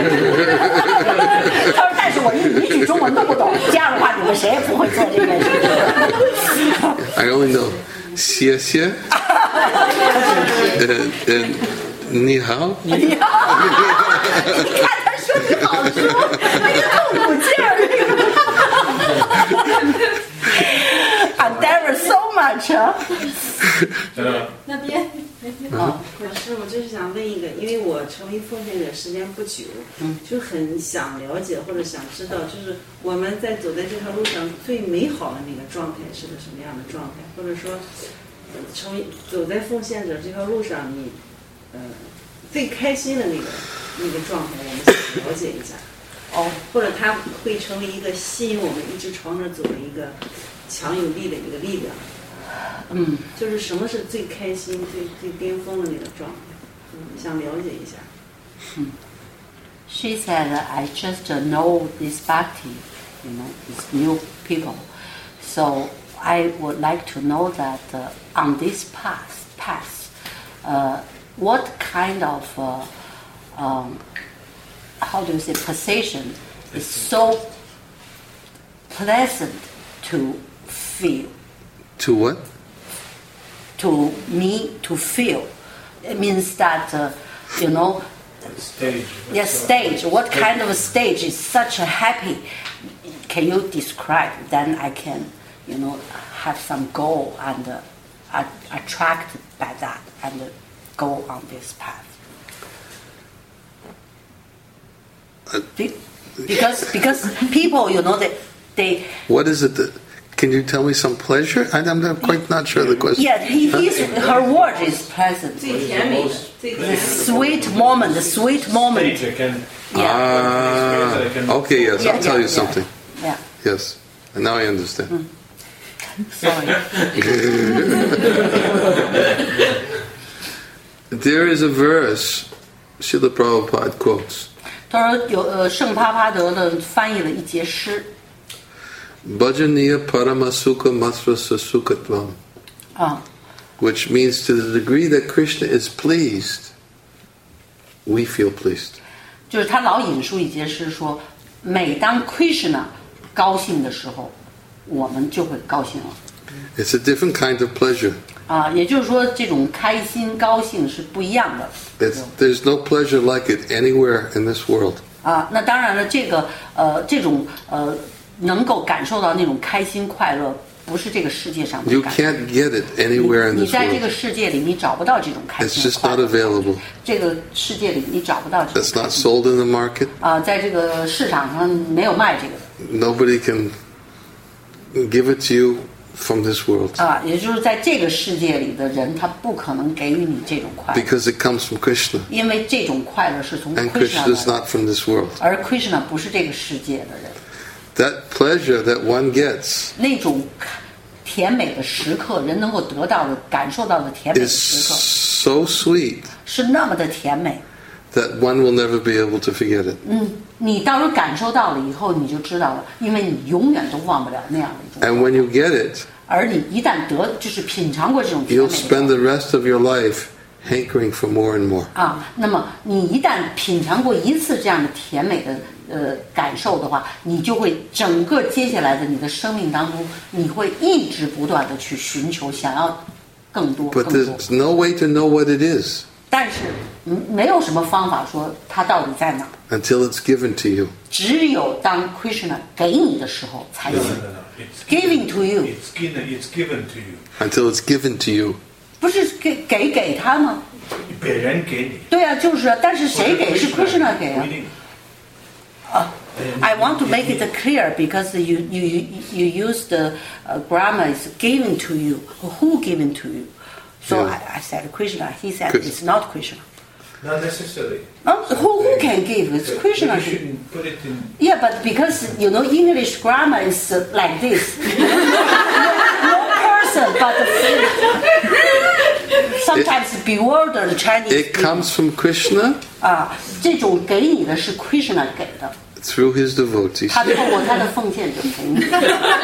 他说但是我一句中文都不懂，这样的话你们谁也不会做这件事情。 I only know 谢谢 and 你好。 你看他说你好说，那个痛苦劲儿。And there is so much. 那边老师，我就是想问一个，因为我成为奉献者时间不久，就很想了解或者想知道，就是我们在走在这条路上最美好的那个状态是个什么样的状态，或者说，走在奉献者这条路上，你最开心的那个状态，我们想了解一下。或者它会成为一个吸引我们一直朝那走的一个强有力的一个力量。就是什么是最开心、最巅峰的那个状态？想了解一下。 She said, "I just know this bhakti, these new people. So I would like to know that on this path, what kind of how do you say position is so pleasant to feel." To what? To me, to feel. It means that, Stage. yes, stage. What kind of a stage is such a happy? Can you describe? Then I can, have some goal and attracted by that and go on this path. Because people, they. What is it that? Can you tell me some pleasure? I'm quite not sure of the question. Yeah, her word is pleasant. 最甜美的，最甜美 The 的。 sweet moment, the sweet moment. Stage, I can. Okay, yes, I'll tell you Yeah. something. Yeah. Yes, and now I understand. Sorry. There is a verse Srila Prabhupada quotes. 他说圣帕帕德的翻译了一节诗 Bhajaniya Paramasuka Matrasa Sukatvam, which means to the degree that Krishna is pleased, we feel pleased. 就是他老引述一节诗说，每当 Krishna 高兴的时候，我们就会高兴了。 It's a different kind of pleasure. 也就是说，这种开心、高兴是不一样的。 There's no pleasure like it anywhere in this world. 那当然了，这种能够感受到那种开心快乐，不是这个世界上的 You 感觉。 can't get it anywhere in 你 this 在这个 world. 世界里，你找不到这种开 It's 心 just 快 not 乐。 available. 这个世界里，你找不到这 It's 种 not sold in the market. 在这个市场上没有卖这个的。 Nobody can give it to you from this world. 也就是在这个世界里的人，他不可能给予你这种快乐， Because it comes from Krishna. 因为这种快乐是从 And Krishna Krishna is 来的， not from this world. 而 Krishna 不是这个世界的人。 That pleasure that one gets 那种甜美的时刻，人能够得到的、感受到的甜美的 is 时刻， so sweet 是那么的甜美。 that one will never be able to forget it. 你到时候感受到了以后，你就知道了，因为你永远都忘不了那样的一种。 And when you get it, 而你一旦就是品尝过这种甜美 you'll 的 spend the rest of your life hankering for more and more. 那么你一旦品尝过一次这样的甜美的感受的话，你就会整个接下来的你的生命当中，你会一直不断的去寻求，想要更多 But 更多。 there's no way to know what it is 但是没有什么方法说它到底在哪， until it's given to you. 只有当 Krishna 给你的时候才有 No. It's giving to you， It's given to you. Until it's given to you. 不是给他吗？ 别人给你。 对啊，就是啊，但是谁给？是 Krishna 给啊。I want to make it clear because you use the grammar is given to you. Who given to you? So Yeah. I said Krishna. He said Good. it's not Krishna. Not necessarily. Who can give? It's Krishna. You shouldn't put it in. Yeah, but because English grammar is like this. No person, but sometimes bewilder the Chinese. It comes from Krishna. 这种给你的是 Krishna 给的。 Through his devotees. 他透过他的奉献者给你。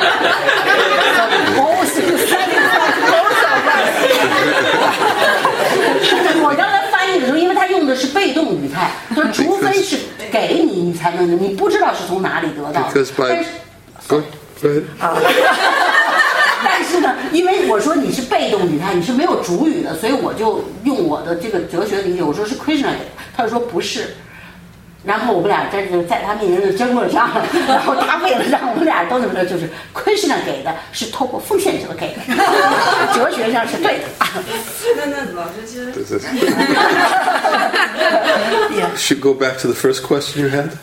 我刚才翻译的时候，因为他用的是被动语态，说除非是给你，你才能，你不知道是从哪里得到。 Because by go ahead. 但是呢，因为我说你是被动语态，你是没有主语的，所以我就用我的这个哲学理解，我说是 Krishna 给的，他就说不是。然后我们俩在他面前就争论上了，然后他为了让我们俩都怎么着，就是 Krishna 给的是透过奉献者给的，哲学上是对的。 那老师其实 Should go back to the first question you had.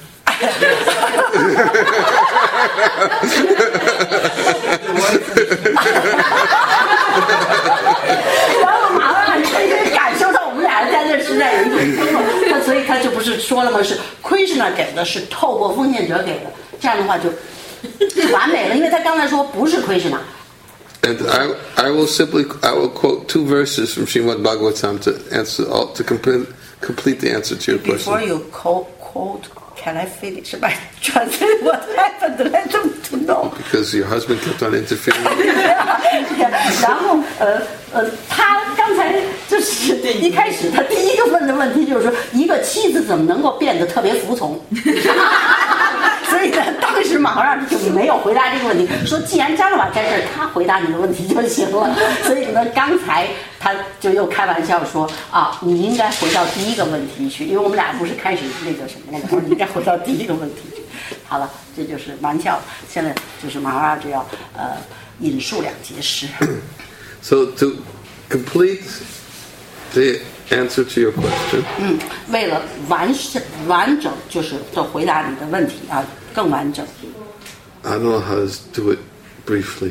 然后马上感受到我们俩在这实在有一种争论，所以他就不是说了吗？是 Krishna 给的，是透过奉献者给的，这样的话就完美了，因为他刚才说不是 Krishna。 And I will quote 2 verses from Srimad Bhagavatam to complete the answer to your question. Before you quote, can I finish by translate what happened? Let them to know. Because your husband kept on interfering. 然后他刚才就是一开始他第一个问的问题就是说，一个妻子怎么能够变得特别服从？所以呢，当时马航就没有回答这个问题，说既然张老板在这儿，他回答你的问题就行了。所以呢，刚才他就又开玩笑说啊，你应该回到第一个问题去，因为我们俩不是开始那个什么了吗？你应该回到第一个问题去。好了，这就是玩笑。现在就是马航就要引述2节诗。 So to complete the answer to your question. 为了完整，就是回答你的问题啊，更完整。 I don't know how to do it briefly.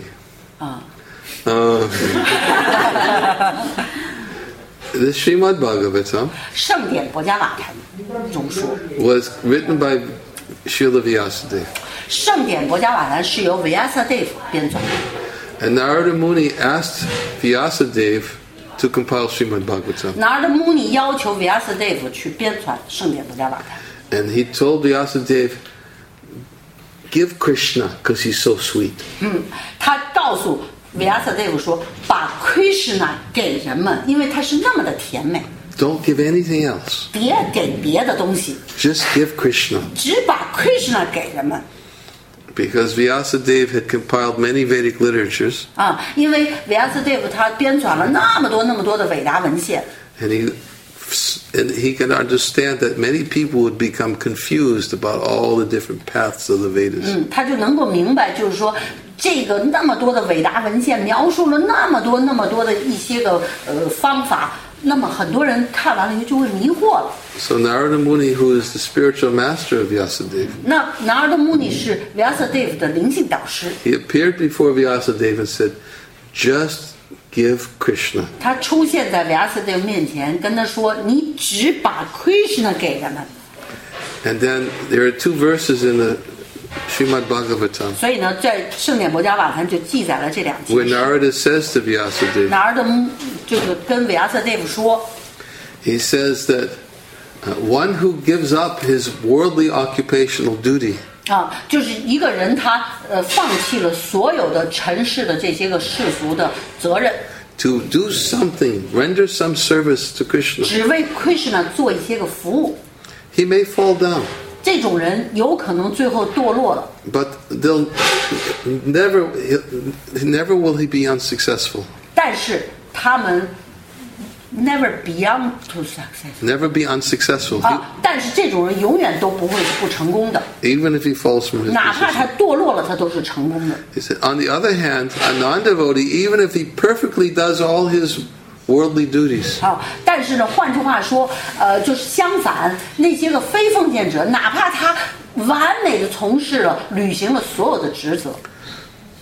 The Srimad Bhagavatam 圣典博伽瓦坛中说 was written by Srila Vyasadeva. 圣典博伽瓦坛是由 Vyasadeva 编纂的。 And Narada Muni asked Vyasadeva to compile Srimad Bhagavatam. Narada Muni 要求 Vyasadeva 去编纂圣典博伽瓦坛。 And he told Vyasadeva, give Krishna because he's so sweet. 他告诉 Vyasadeva 说，把 Krishna 给人们，因为他是那么的甜美。 Don't give anything else. 别给别的东西， Just give Krishna. 只把 Krishna 给人们。 Because Vyasadeva had compiled many Vedic literatures. 因为 Vyasadeva 他编纂了那么多的伟大文献。 And he can understand that many people would become confused about all the different paths of the Vedas. 他就能够明白，就是说，这个那么多的伟大文献描述了那么多的一些个方法，那么很多人看完了以后就会迷惑了。 So Narada Muni, who is the spiritual master of Vyasadeva, 那Narada Muni是 Vyasadeva 的灵性导师。 he appeared before Vyasadeva and said, "Just give Krishna." 他出现在 Vyasadeva 面前，跟他说：“你只把 Krishna 给人们。” And then there are 2 verses in the Srimad Bhagavatam 所以呢，在圣典博伽瓦坛就记载了这2节。 where Narada says to Vyasadeva, Narada 就是跟 Vyasadeva 说 he says that one who gives up his worldly occupational duty 就是一个人他放弃了所有的尘世的这些个世俗的责任， to do something, render some service to Krishna, 只为 Krishna 做一些个服务。 he may fall down, 这种人有可能最后堕落了， but never will he be unsuccessful. 但是他们 never beyond to success Never be unsuccessful. 但是这种人永远都不会是不成功的， Even if he falls from his 哪怕他 position. 堕落了，他都是成功的。 He said, on the other hand, a non-devotee, even if he perfectly does all his worldly duties, 但是呢，换句话说，就是相反，那些个非奉献者，哪怕他完美的从事了、履行了所有的职责，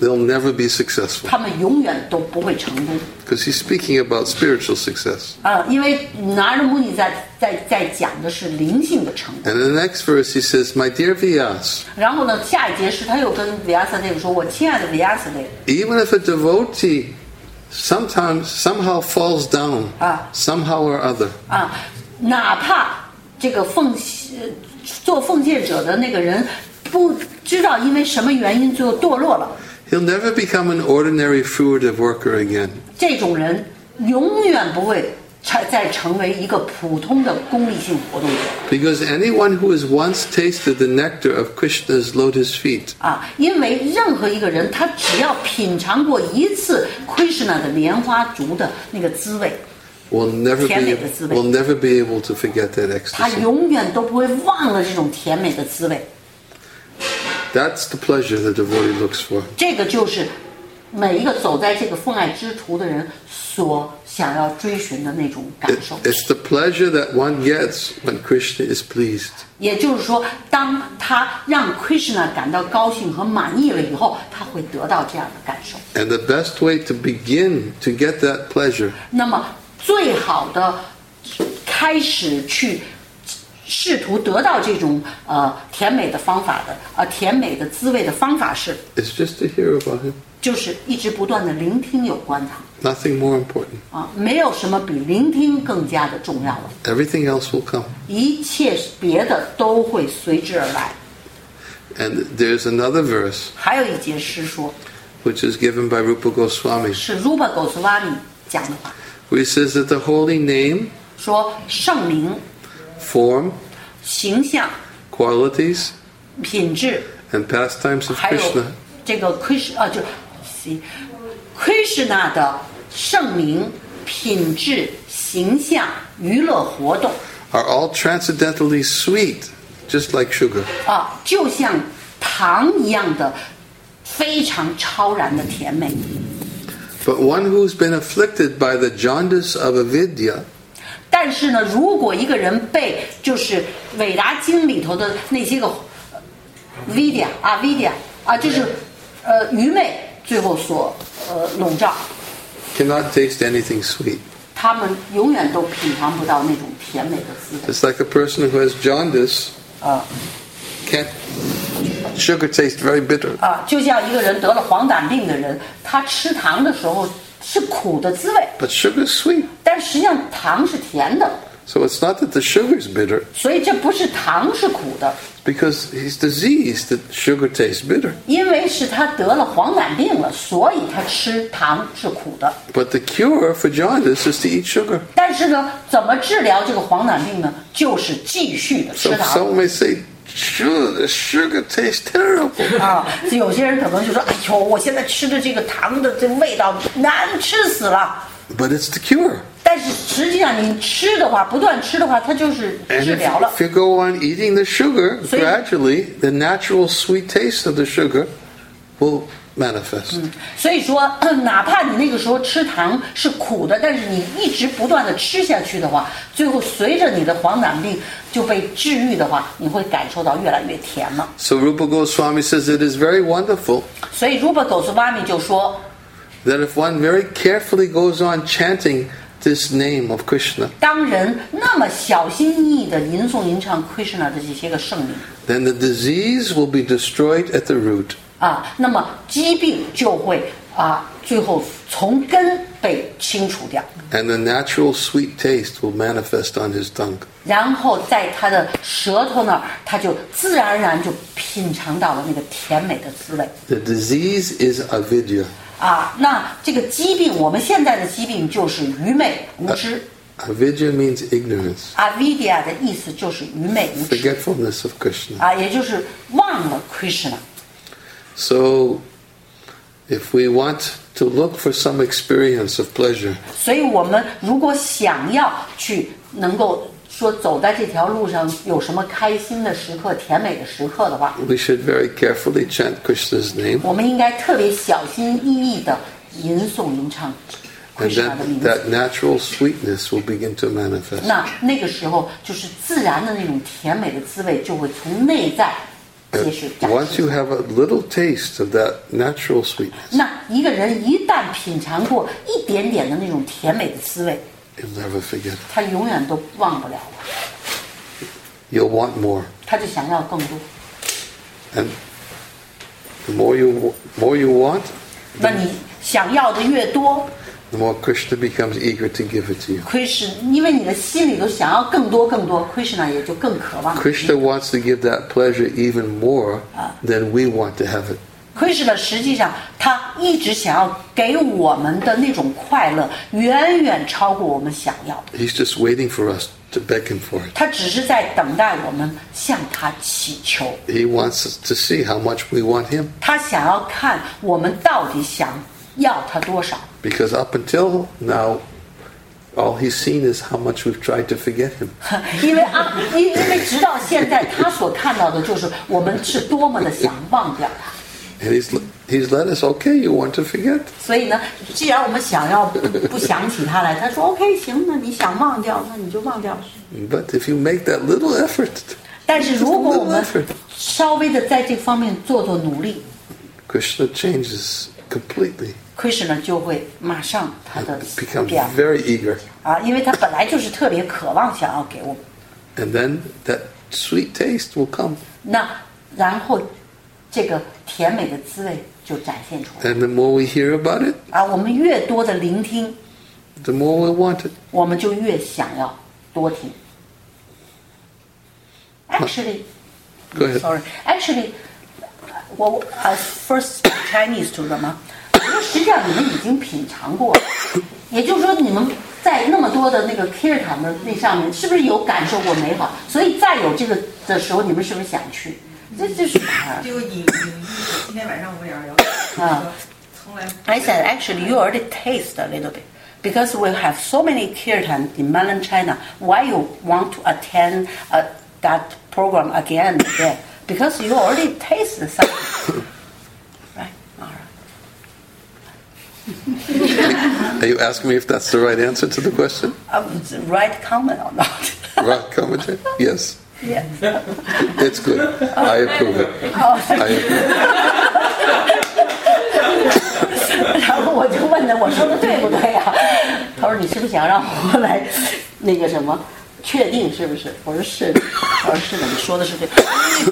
they'll never be successful. 他们永远都不会成功。 Because he's speaking about spiritual success. 因为拿着穆尼在讲的是灵性的成功。 And in the next verse he says, My dear Vyas, 然后呢，下一节是他又跟维亚萨那个说：“我亲爱的维亚萨那个。” even if a devotee somehow falls down, somehow or other, 哪怕这个做奉献者的那个人不知道因为什么原因最后堕落了， he'll never become an ordinary fruitive worker again. 这种人永远不会再成为一个普通的功利性活动者。 Because anyone who has once tasted the nectar of Krishna's lotus feet 因为任何一个人，他只要品尝过一次 Krishna 的莲花足的那个滋味， will never 甜美的滋味， be able to forget that 他 ecstasy. 永远都不会忘了这种甜美的滋味。 That's the pleasure the devotee looks for. 这个就是每一个走在这个奉爱之途的人所想要追寻的那种感受。 It's the pleasure that one gets when Krishna is pleased. 也就是说，当他让 Krishna 感到高兴和满意了以后，他会得到这样的感受。 And the best way to begin to get that pleasure 那么，最好的开始去试图得到这种甜美的方法的甜美的滋味的方法是， is just to hear about him. 就是一直不断的聆听有关他。 Nothing more important. 没有什么比聆听更加的重要了。 Everything else will come. 一切别的都会随之而来。 And there's another verse 还有一节诗说， which is given by Rupa Goswami, 是 Rupa Goswami 讲的话， where he says that the holy name, 说圣名、 form, 形象、 qualities, 品质， and pastimes of 还有 Krishna 这个Krishna 的圣名、品质、形象、娱乐活动 are all transcendently sweet, just like sugar. 就像糖一样的非常超然的甜美。 But one who's been afflicted by the jaundice of avidya 但是呢，如果一个人被就是韦达经里头的那些个vidya 就是愚昧最后所笼罩， cannot taste anything sweet. 他们永远都品尝不到那种甜美的滋味。 It's like a person who has jaundice can't. Sugar tastes very bitter. 就像一个人得了黄疸病的人，他吃糖的时候是苦的滋味， But sugar is sweet. 但实际上糖是甜的， So it's not that the sugar is bitter, 所以这不是糖是苦的， because he's diseased that sugar tastes bitter. 因为是他得了黄疸病了，所以他吃糖是苦的。 But the cure for jaundice is to eat sugar. 但是呢，怎么治疗这个黄疸病呢？就是继续的吃 So 糖 some may say, sure, the sugar tastes terrible. 有些人可能就说：“哎呦，我现在吃的这个糖的这味道难吃死了。” But it's the cure. 但是实际上你吃的话，不断吃的话，它就是 And 治疗了 if。you go on eating the sugar, So- gradually the natural sweet taste of the sugar will manifest. 所以说，哪怕你那个时候吃糖是苦的，但是你一直不断的吃下去的话，最后随着你的黄疸病就被治愈的话，你会感受到越来越甜了。 So Rupa Goswami says it is very wonderful 所以 Rupa Goswami 就说， that if one very carefully goes on chanting this name of Krishna, 当人那么小心翼翼的吟诵吟唱 Krishna 的这些个圣名 then the disease will be destroyed at the root. 那么疾病就会最后从根被清除掉， And the natural sweet taste will manifest on his tongue. 然后在他的舌头那儿，他就自然而然就品尝到了那个甜美的滋味。 The disease is avidya. 那这个疾病，我们现在的疾病就是愚昧无知。 Avidya means ignorance, Avidya 的意思就是愚昧无知， forgetfulness of Krishna. 也就是忘了 Krishna。 So, if we want to look for some experience of pleasure, 所以我们如果想要去能够说走在这条路上有什么开心的时刻、甜美的时刻的话， we should very carefully chant Krishna's name, 我们应该特别小心翼翼的吟诵吟唱 and Krishna 的名字。 that natural sweetness will begin to manifest. 那个时候就是自然的那种甜美的滋味就会从内在揭示展 Once 示。 you have a little taste of that natural sweetness, 那一个人一旦品尝过一点点的那种甜美的滋味， you'll never forget it. 他永远都忘不了了， You'll want more. 他就想要更多。 And the more you want, 那你想要的越多， the more Krishna becomes eager to give it to you. Krishna， 因为你的心里头想要更多更多，Krishna 也就更渴望。 Krishna wants to give that pleasure even more than we want to have it. Krishna 实际上他一直想要给我们的那种快乐，远远超过我们想要的。 He's just waiting for us to beg him for it. 他只是在等待我们向他祈求， He wants us to see how much we want him. 他想要看我们到底想要他多少。 Because up until now, all he's seen is how much we've tried to forget him. 因为直到现在，他所看到的就是我们是多么的想忘掉他。 And he's let us, okay, you want to forget? 所以呢，既然我们想要不想起他来，他说 OK 行，那你想忘掉，那你就忘掉。 But if you make that little effort, 但是如果我们稍微的在这方面做努力， Krishna changes completely. Krishna 就会马上他的 Becomes 变 very eager. 啊，因为他本来就是特别渴望想要给我们。 And then that sweet taste will come. 那然后这个甜美的滋味就展现出来 And the more we hear about it, 啊！我们越多的聆听， the more we want it. 我们就越想要多听。Actually, Go ahead. sorry. Actually, 我first Chinese to them 啊，实际上你们已经品尝过了，也就是说你们在那么多的那个 Kirtan 的那上面，是不是有感受过美好？所以再有这个的时候，你们是不是想去？这就是就今天晚上我们俩聊，从来。 I said actually you already taste a little bit because we have so many Kirtan in mainland China. Why you want to attend that program again and again? Because you already tasted something, right? All right. Are you asking me if that's the right answer to the question? Right comment or not? Right commentary? Yes. Yes. It's good. I approve it. I approve. 然后我就问他，我说的对不对呀、他说你是不是想让我来那个什么确定是不是？我说是的，他说是的，你说的是对。